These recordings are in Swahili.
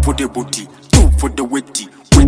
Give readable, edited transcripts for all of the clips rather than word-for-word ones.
for the booty, 2 for the witty.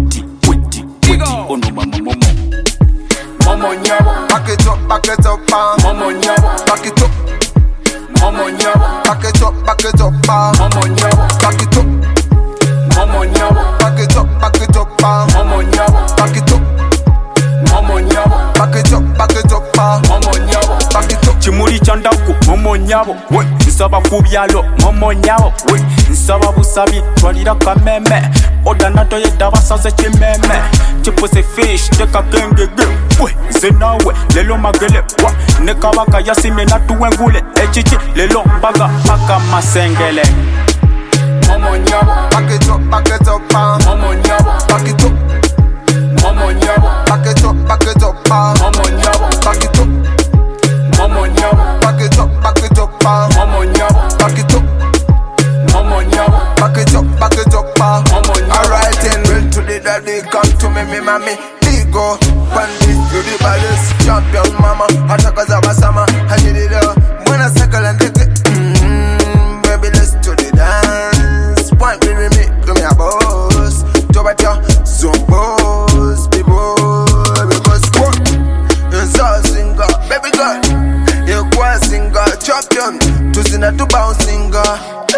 Oh no, mama, momo. Momo nyabo, back it up, momo nyabo, back it up, momo nyabo, back it up, momo nyabo, back it up, momo nyabo, back it up, momo nyabo, back it up, momo nyabo, back it up, momo nyabo, back it up. Chimuli chandaku, momo nyabo, we nsaba kubyalo, momo nyabo, we nsaba busabi, twalira kameme, oda nato yedda basaze chimeme, chipuse fish, teka genge, we zenawe, lelo magele, wa nekabaka yasime natuwengule, echichi, lelo baga, paka masengele. Momo nyabo, Back it up, momo nyabo, back it up, momo nyabo, back it up, momo nyabo, back it up, momo nyabo, back it up, momo nyabo, back it up, momo nyabo, back it up, momo nyabo. Alright, and real to the daddy, come to me, mommy. Go, bandit, you the baddest champion, mama. Attackers of Asama, I need it all. When I circle and take it, baby, let's do the dance. Point me, do me a boss. Top at your so boss, people, because what? You're so singer, baby girl. You're quite singer, champion. To sing to bounce singer,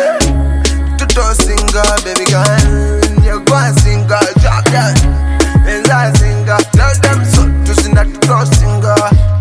to toss singer, baby girl. You're quite singer, champion. And I singer, tell them so. To sing that to those singer,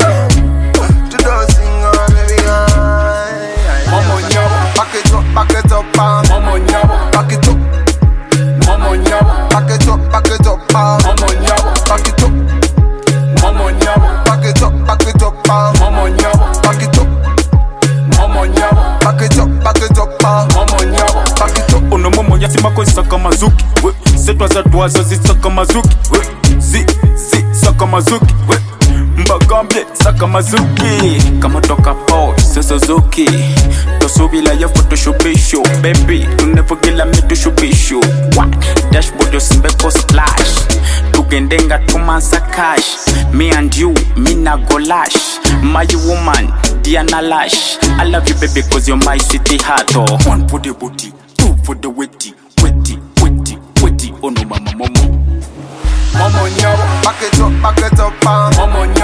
to those singer, baby girl. Momo nyabo, back it up, momo nyabo, back it up, momo nyabo, back it up, momo nyabo, back it up, momo nyabo, back it up, momo nyabo, back it up, momo nyabo, back it up, momo nyabo, back it up. Ono momo yasima ko saka mazuki, we setwa za twazo zisaka mazuki, we zi saka mazuki, we mbagambye saka mazuki, kama toka Porsche Suzuki, tosubila ya photoshopisho, baby tunevugila mitu shubisho, what dashboard yosimbeko splash, tugendenga tumansa cash, me and you, me na golash, my woman, Diana Lash, I love you baby cause you're my city heart, oh. 1 for the booty, 2 for the witty, oh no mama momo. Momo nyabo, Back it up, momo